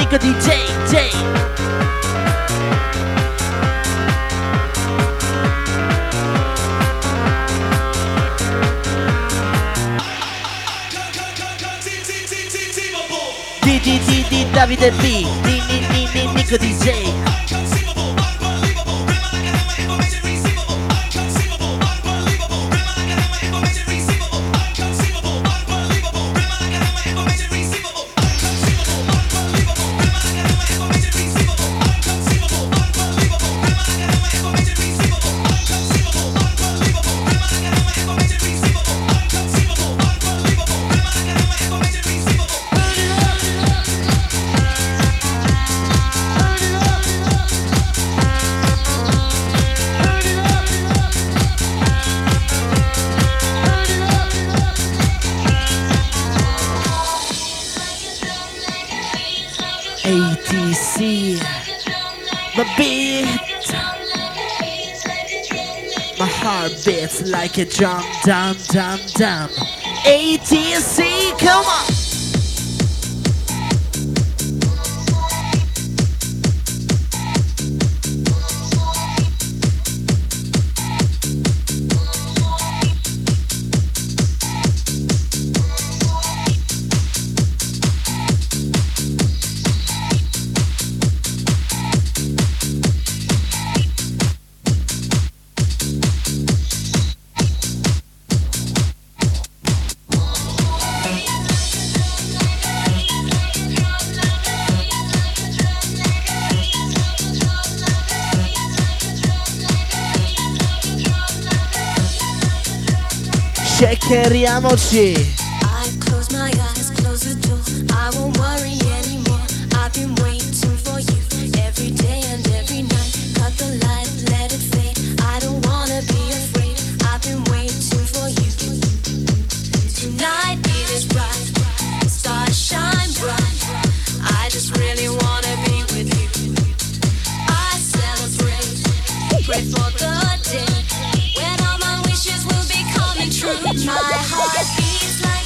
Nico DJ, J. D Davide B, Nico DJ. ATC, my beat, my heart beats like a drum, dum, dum, dum. ATC, come on. Checkeriamoci. I close my eyes, close the door. I won't worry anymore. I've been waiting for you every day and every night. Cut the light, let it fade. I don't wanna be afraid. I've been waiting for you. Tonight it is bright, stars shine bright. I just really wanna be with you. I celebrate, pray for the day when all my wishes will be coming true. My heart beats like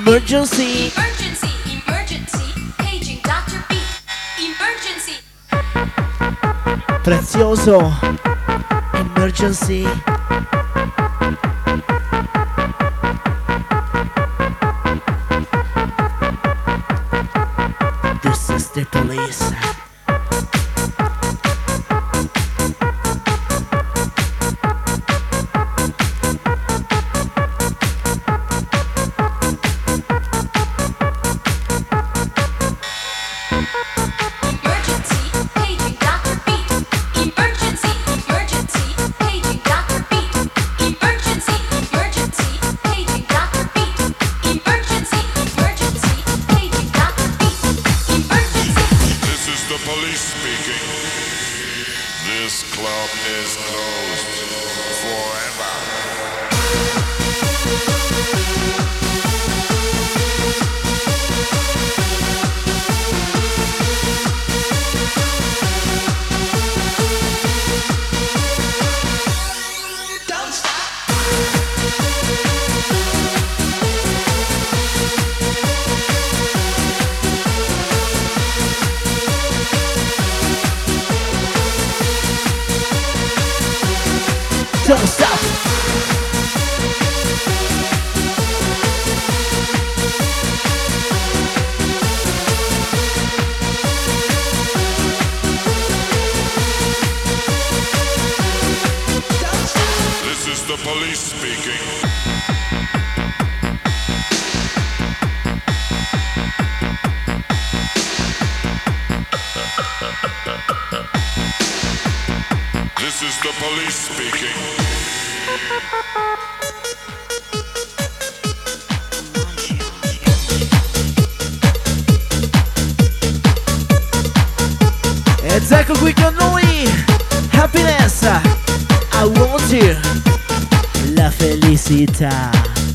Emergency. Emergency, emergency, paging Dr. B. Emergency. Prezioso. Emergency. This is the police. Don't stop. This is the police speaking. This is the police speaking. Ed ecco qui con noi Happiness, I want you. La felicità.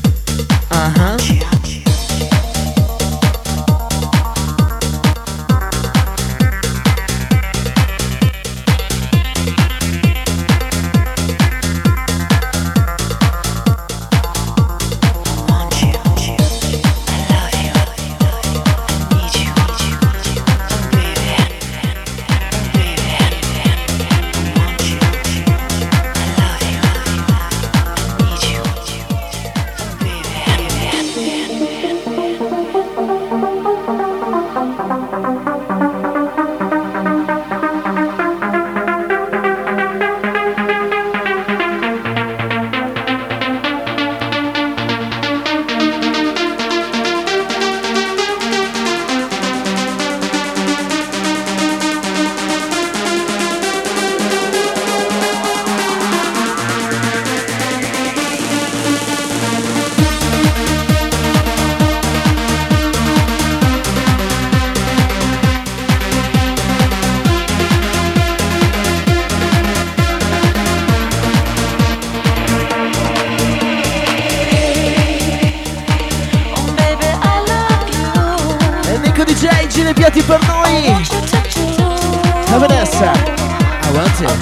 DJ, gira i piatti per noi. La Vanessa, I want it.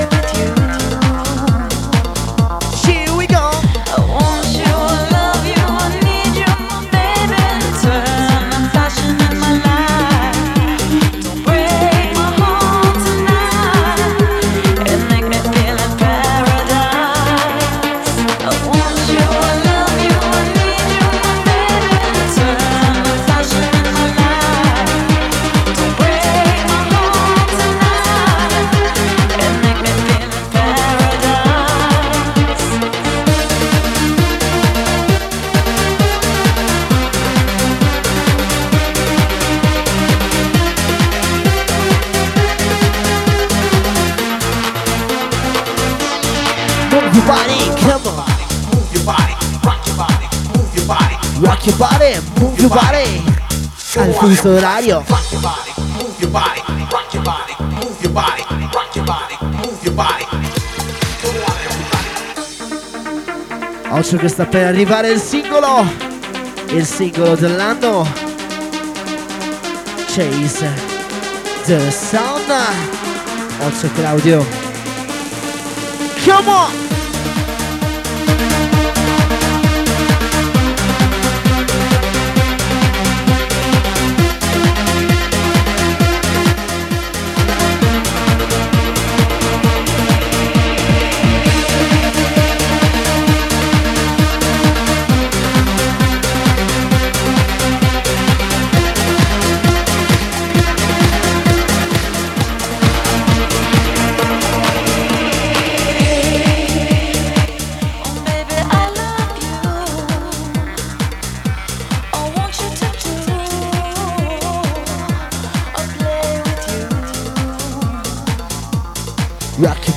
Here we go. I want you, I love you, I need you, baby. Turn the passion in my life. Don't break my heart tonight and make me feel in paradise. I want you, I love you, I need you, baby. Turn the passion in my life. Don't break my heart tonight and make me feel in paradise. Move your body, come on. Move your body, rock your body, move your body, Rock your body, move your body. Al fuso orario. rock your body, move your body, rock your body, move your body, rock your body, move your body. Come on, everybody. Occhio che sta per arrivare il singolo dell'anno. Chase the Sun. Occhio Claudio. Come on!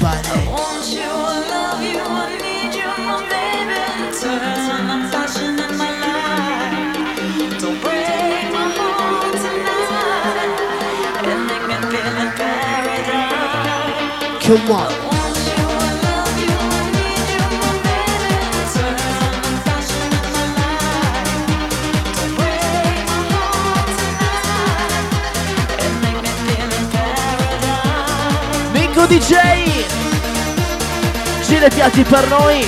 everybody. Want you, I love you, I need you, my baby. Turn the passion in my life. Don't break my heart tonight. And make me feel in paradise. Come on. Want you, I love you, I need you, my baby. Turn the passion in my life. Don't break my heart tonight. And make me feel in paradise. Mingo DJ. Gira i piatti per noi.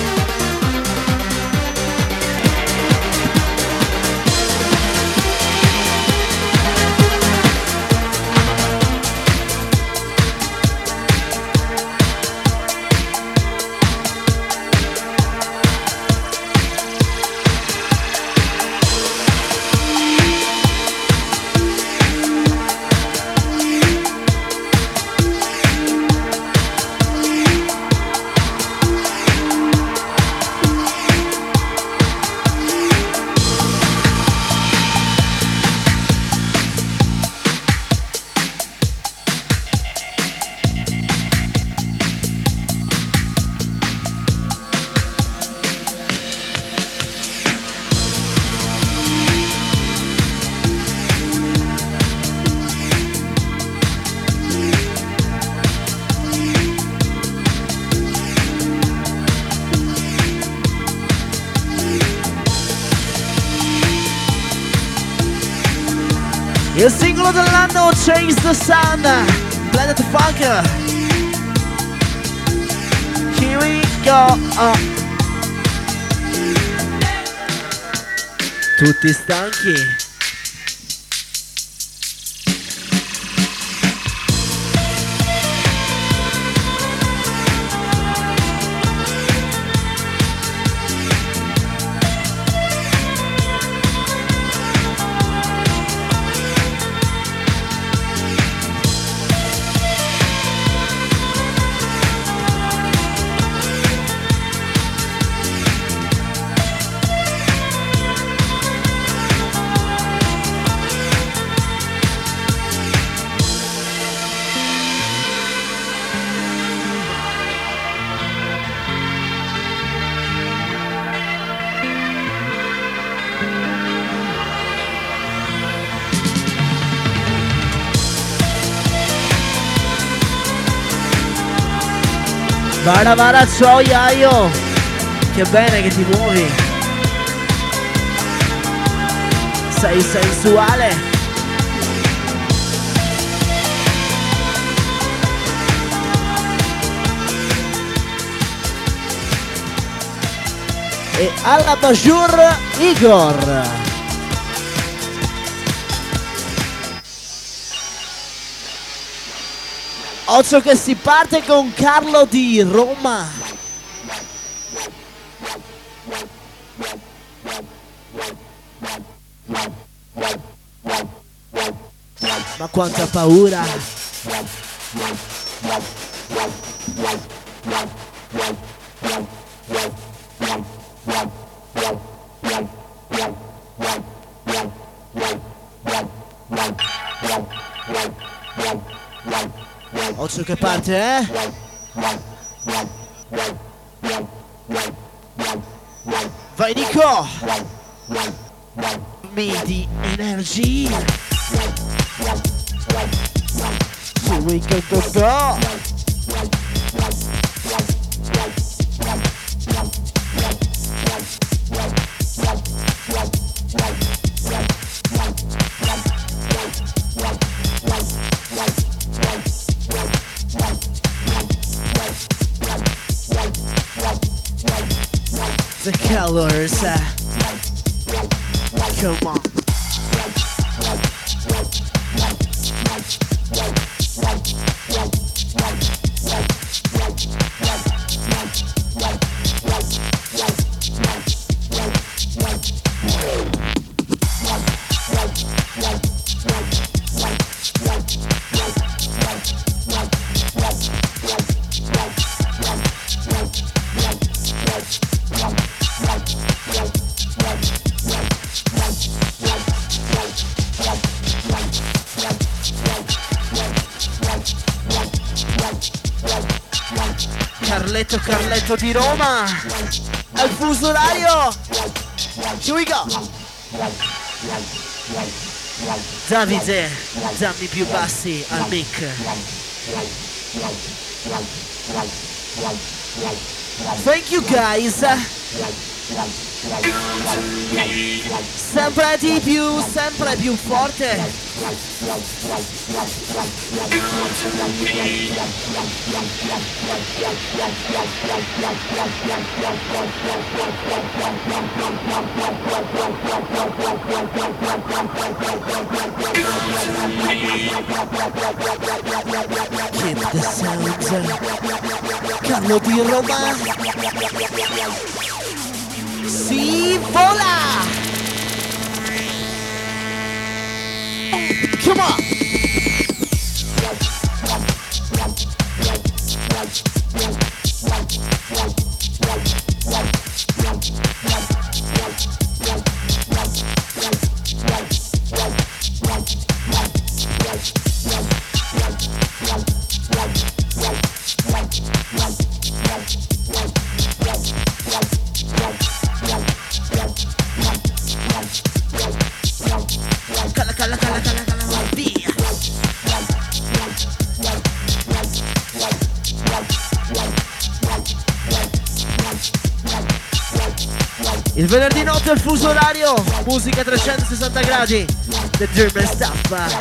Il singolo dell'anno Chase the Sun, Planet Funk. Here we go. Tutti stanchi. Vara vara ciao Iaio. Che bene che ti muovi. Sei sensuale. E alla Bajur Igor. Occhio che si parte con Carlo di Roma. Ma quanta paura. Occhio che parte, eh? Vai Nico! Midi energy! Here we go, go, go! The colors, come on. Carletto di Roma. Al fuso orario. Here we go. Davide, dammi più bassi al mic. Thank you guys. Sempre più forte. Keep the sounds. Carlo di Roma. Si vola! Come on! Via! Il venerdì notte al fuso orario, musica 360 gradi, The German Stuff.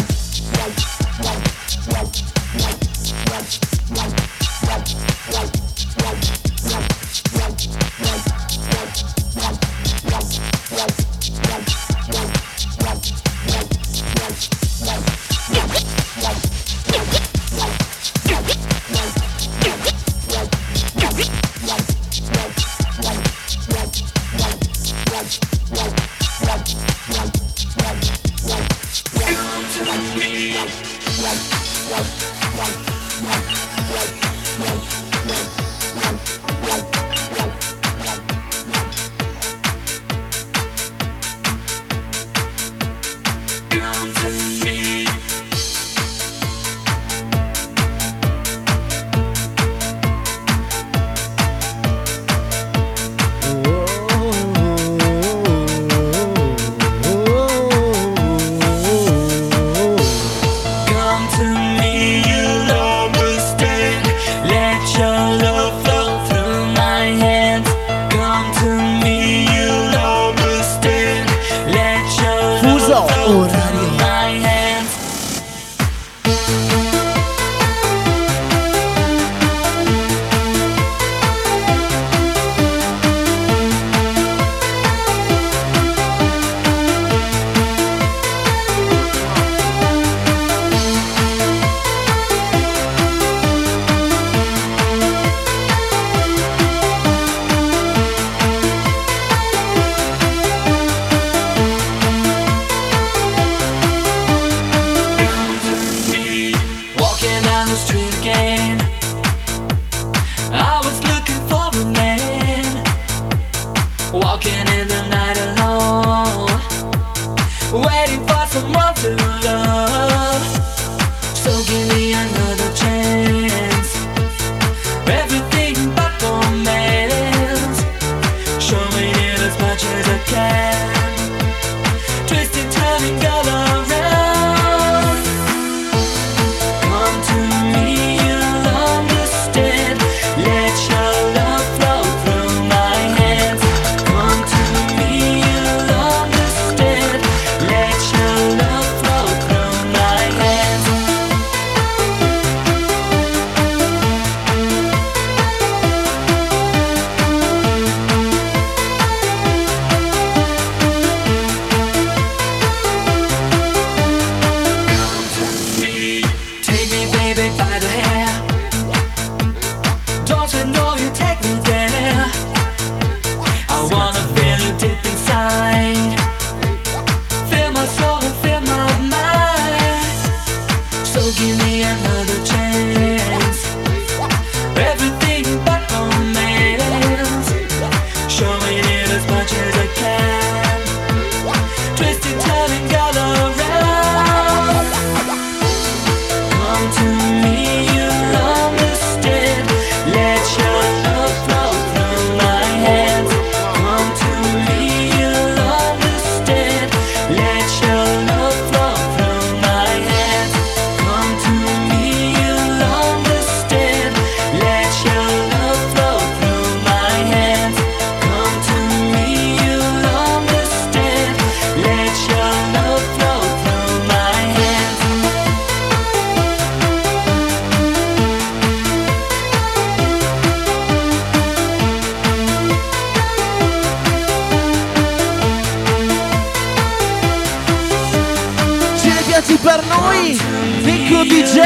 Picco DJ.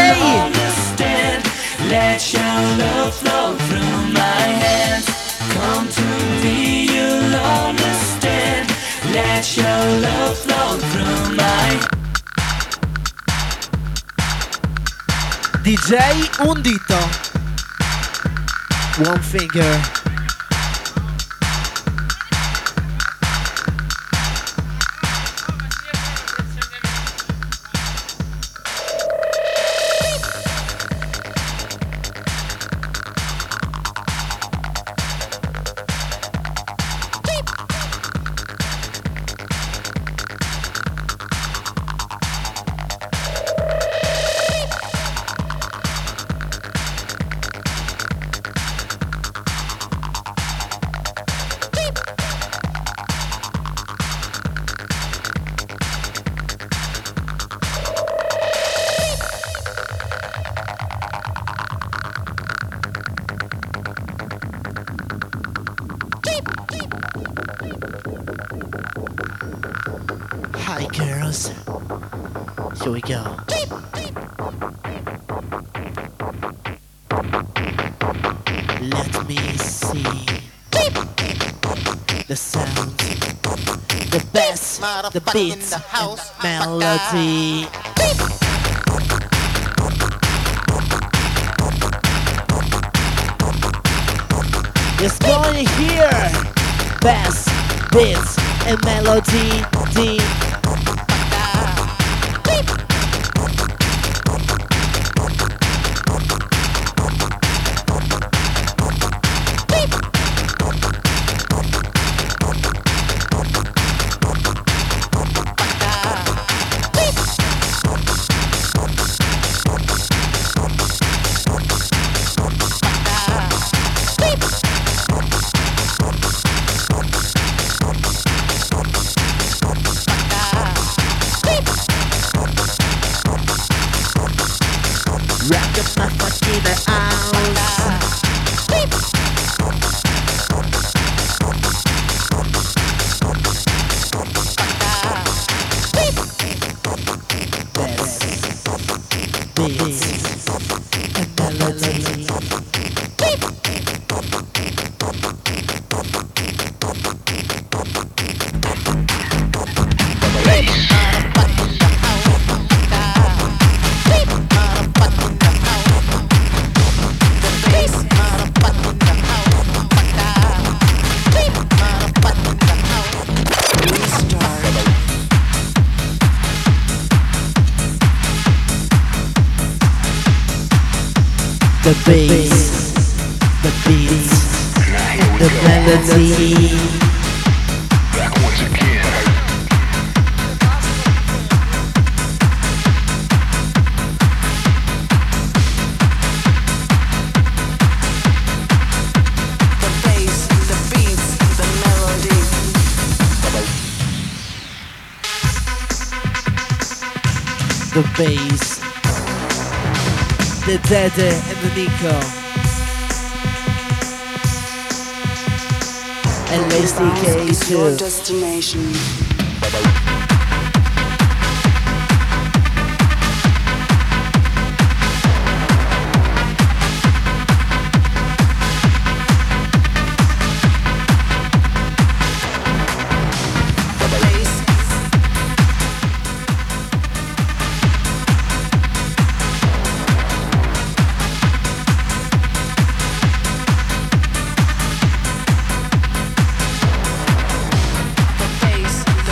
Let your love flow through my hands. Come to me, you'll understand. Let your love flow through my DJ un dito. One finger. Hi girls, here we go. Let me see the sound, the best, the beats, and melody. It's going here, best beats and melody. Rock up my fucking house. Beats and melody. The bass, the beats, the melody. Back once again. the bass, the beats, the melody. The bass, the Dede and the Nico, and LSDK Is your too. destination. The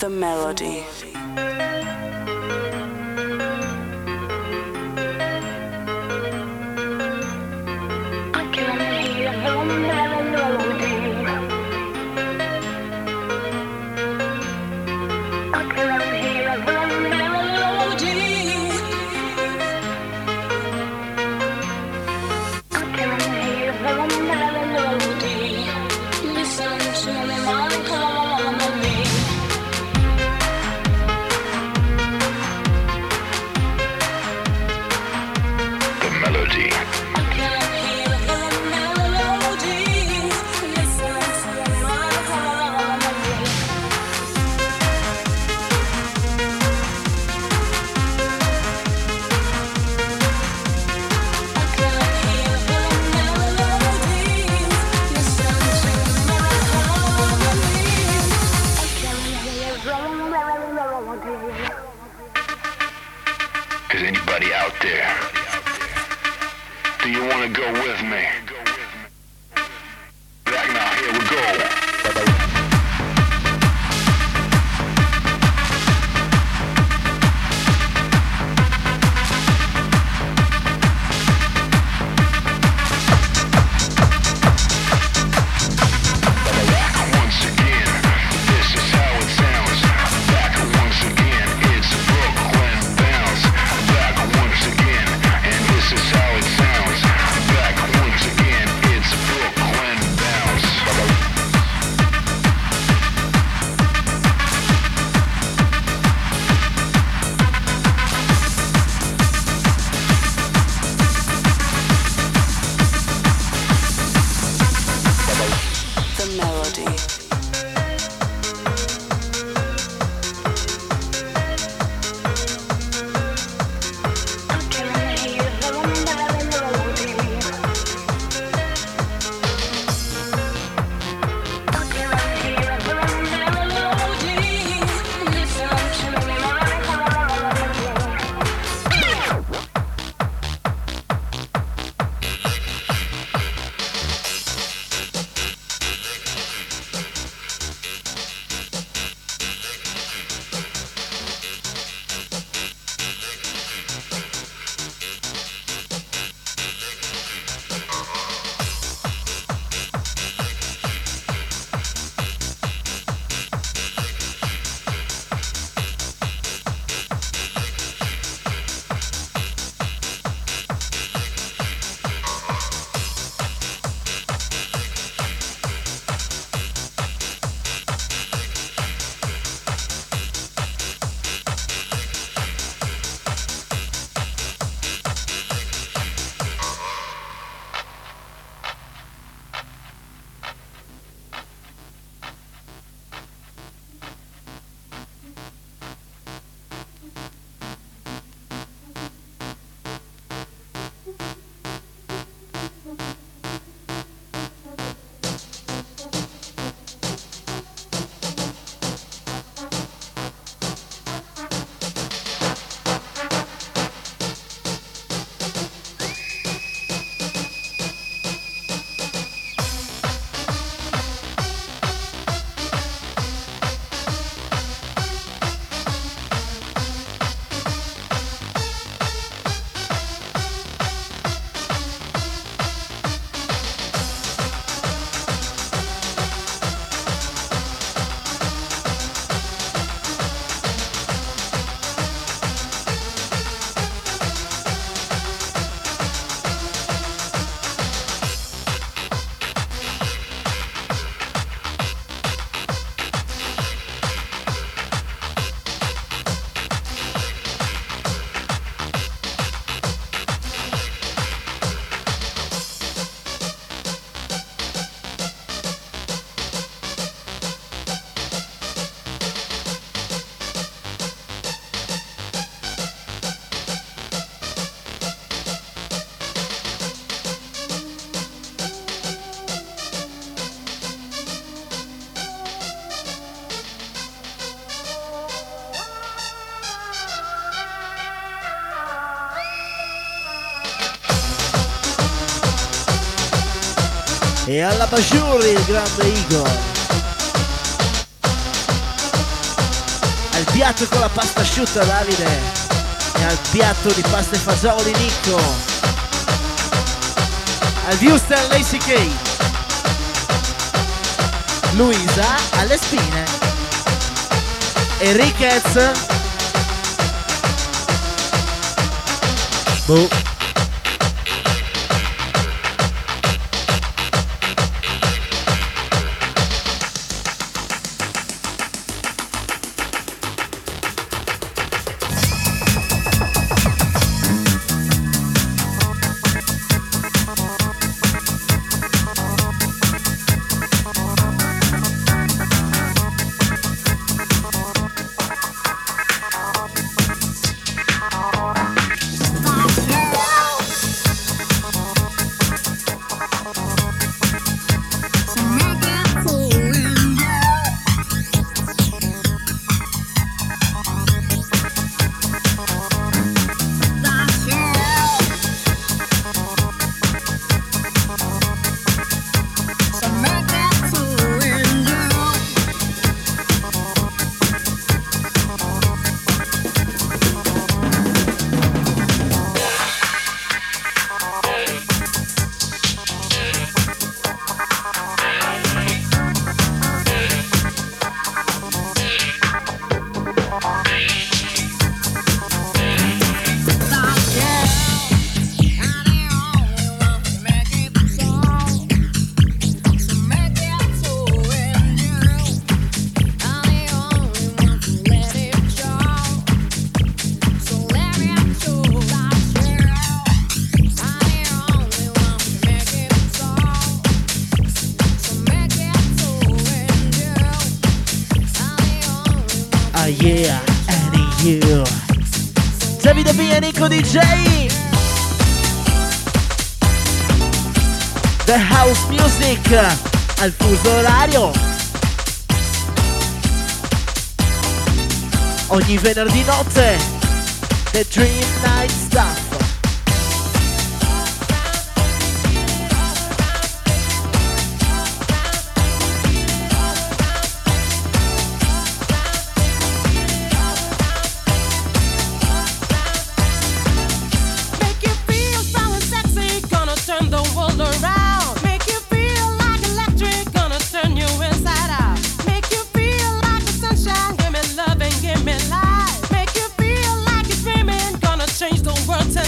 The melody. Is anybody out there? Do you want to go with me? Back now, here we go. E alla Bajuri il grande Igor. piatto con la pasta asciutta Davide e al piatto di pasta e fagioli Nico, al Houston Lacey K, Luisa alle spine, Enriquez, boh. Yeah, I need you. Davide B e Nico DJ. The House Music al fuso orario. Ogni venerdì notte. The Dream Night Stuff. Change the world.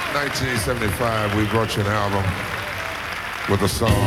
1975, we brought you an album with a song.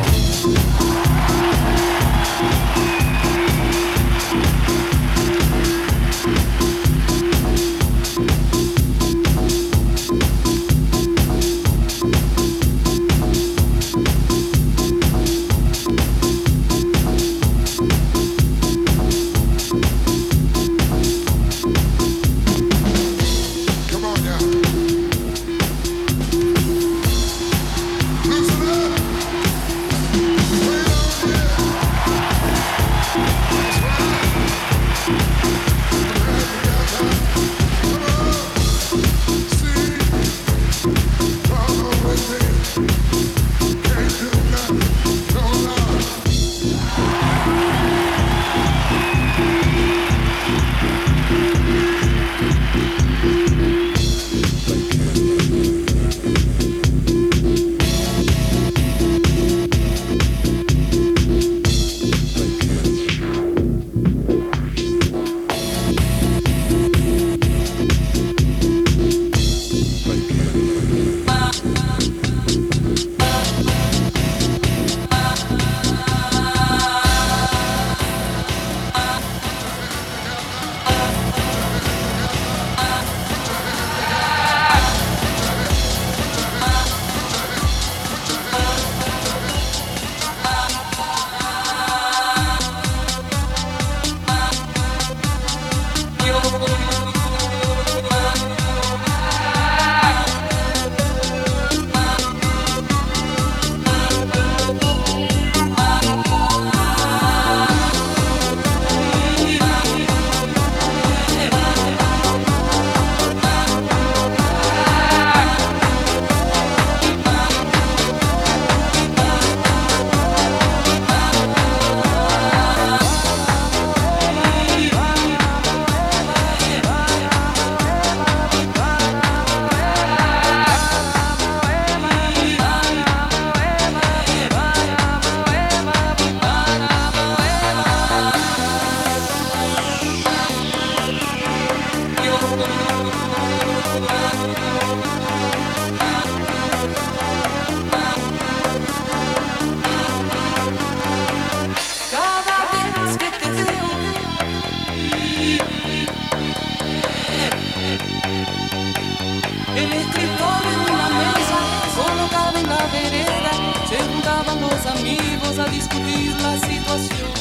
El escritor en una mesa colocada en la vereda, se juntaban los amigos a discutir la situación.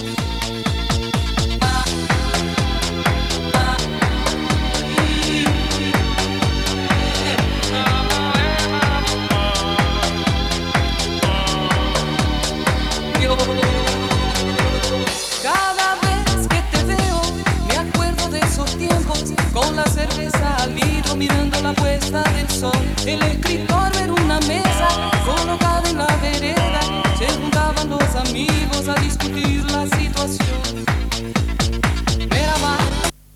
Cada vez que te veo me acuerdo de esos tiempos, con la cerveza al litro mirando la puesta del sol. El escritor en una mesa colocada en la vereda, se juntaban los amigos a discutir la situación.